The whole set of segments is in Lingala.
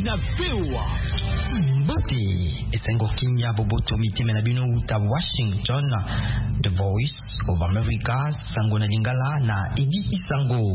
na VOA. Mbote esengo Kenya boboto miteme na bino uta Washington. The Voice of America, sango na lingala na Idi Isango.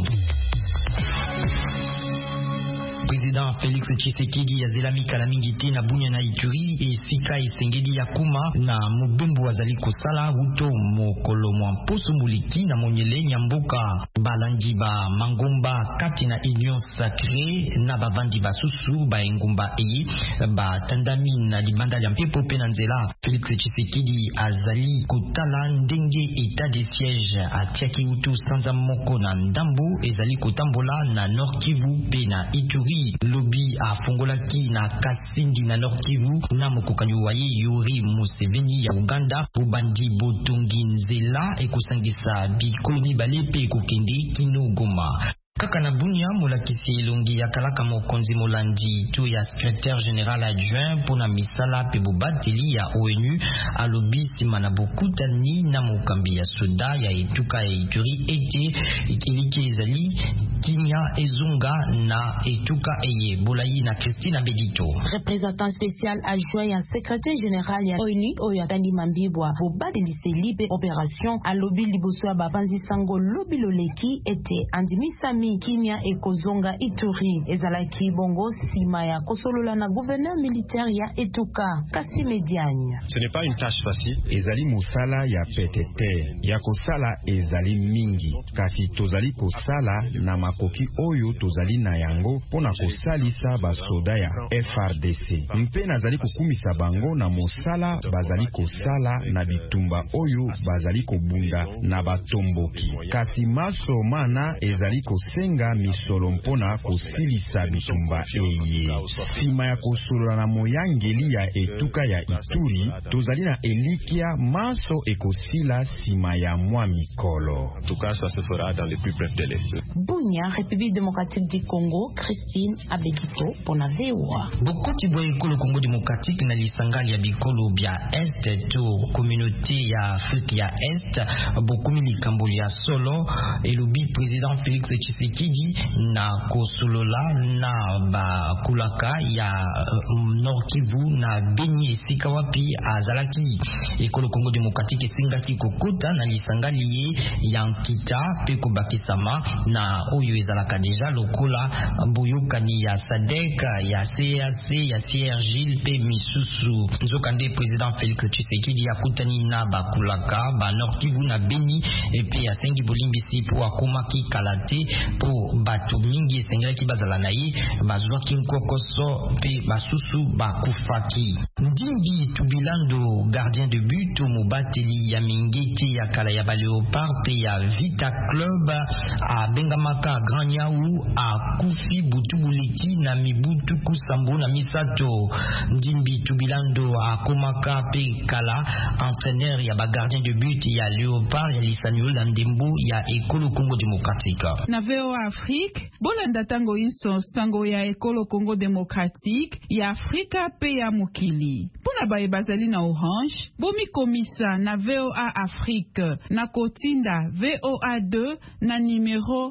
Président Félix Tshisekedi azela mikala mingi te na Bunia na Ituri esika esengeli ya kuma na mobembo azali kosala uto mokolo mwa mposo muliki na monyele nyamboka balandi ba mangomba kati na Union Sacrée na bavandi basusu ba engumba eyi ba tandami na libanda ya mpepo pe na nzela. Félix Tshisekedi azali kotala ndenge état de siège atiaki uto sanza moko na ndambo ezali kotambola na Nord Kivu pe na Ituri. Lobi afungolaki na Kasindi na Nord Kivu na mokokani waye Yoweri Museveni ya Uganda bobandi botongi nzela ekosangisa bikoloni balepe kokende kino Goma. Kaka na Bunia molakisi elongi ya kalaka mokonzi molandi tu ya secrétaire général adjoint pona misala pe bobateli ya ONU alobi sima na bokutani na mokambi ya soda ya etuka ya Ituri ete ikiliki ezali Kinya ezunga na etuka eye Bolayi na Christina Bedito. Représentant spécial adjoint ya secrétaire général ya ONU oyatandi mambibwa bobateli selipe opération alobi liboso ya bapanzi sango lobi loleki ete andimisami Kimia ekozonga Ituri ezalaki bongo sima ya kosolola na gouverneur militaire ya etuka kasi medianya. Ce n'est pas une tâche facile. Ezali musala ya PTT ya kosala ezali mingi kasi tozali kosala na makoki oyo tozali na yango pona kosalisa basoda ya FRDC mpe nazali kokumisa bango na mosala bazali kosala na bitumba oyo bazali kobunda na batomboki kasi maso mana ezali senga misolo mpona kosilisa bitumba eye sima ya kosolola na moyangeli ya etuka ya Ituri tozali na elikia maso ekosila sima ya mwa mikolo. En tout cas, ça se fera dans les plus brefs délais. Bunia, République démocratique du Congo, Christine Abedito pour la VOA. Bokoti boye kolo Congo démocratique na lisangali ya bikolo bia Est to communauté ya Afrique ya Est bokumi likambo ya solo elobi président Félix Tshisekedi na kosolola na bakulaka ya Nord Kivu na Beni esika wapi azalaki ekolo Congo démocratique esingaki kokota na lisangali ya Nkita pe kobakisama na oyo ezalaka deja lokola boyokani ya SADC ya CAC ya CRG pe misusu nzokande président Félix Tshisekedi akutani na bakulaka ba Nord Kivu na Beni epe asengi bolimbisi po akomaki kalate po bato mingi esengelaki bazala na ye bazwaki nkokoso pe basusu bakufaki. Ndimbi Tubilando gardien de but mobateli ya mingeti ya kala ya Baleopard pe ya Vita Club a bengamaka Grand Nyau a kufi butubuleki na mibutu kusambo na misato. Ndimbi Tubilando a komaka pe kala entraîneur ya ba gardien de but ya Léopard ya Lisanyol na ndembo ya ekolo Congo démocratique. Na VOA Afrique, bolanda tango inso sango ya ekolo Congo démocratique ya Afrika pe ya mukili. Pona bae bazali na Orange, bomi komisa na VOA Afrique na kotinda VOA2 na numéro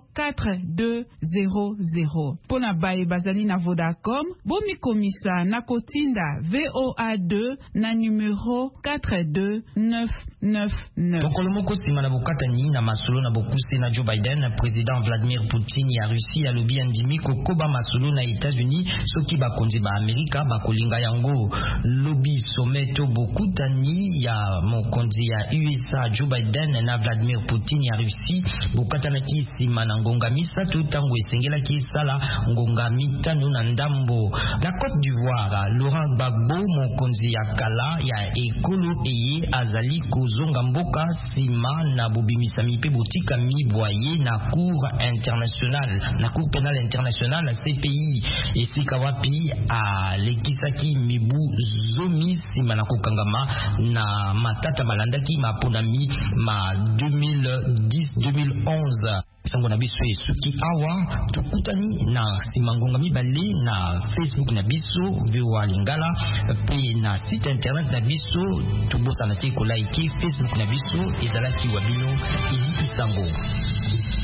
4200. Pona bae bazali na Vodacom, bomi komisa na kotinda VOA2 na numéro 42999. Tokolo moko sima na bokata ni na masolo na bokuse na Joe Biden, président Vladimir Poutine ya Russie alobi andimi kokoba masolo na États-Unis soki bakonzi ba Amerika bakolinga yango. Lobi someto bokutani ya mokonzi ya USA Joe Biden na Vladimir Poutine ya Russie bokata na kisima na ngonga misato tango esengela kisala ngonga mitano na ndambo. La Côte d'Ivoire, Laurent Gbagbo mokonzi ya kala ya ekolo eye azali kozonga mboka sima na bobimisa mipe botika mibwaye na cour internationale na cour pénale internationale CPI esika wapi a lekisaki mibu zomi sima na kokangama na matata malandaki maponami ma 2010-2011 sango na biso esuki awa tukutani na simangonga mibale na Facebook na biso VOA Lingala pe na site internet na biso tubosa na teko like Facebook na biso ezalaki wabino Idi Isango.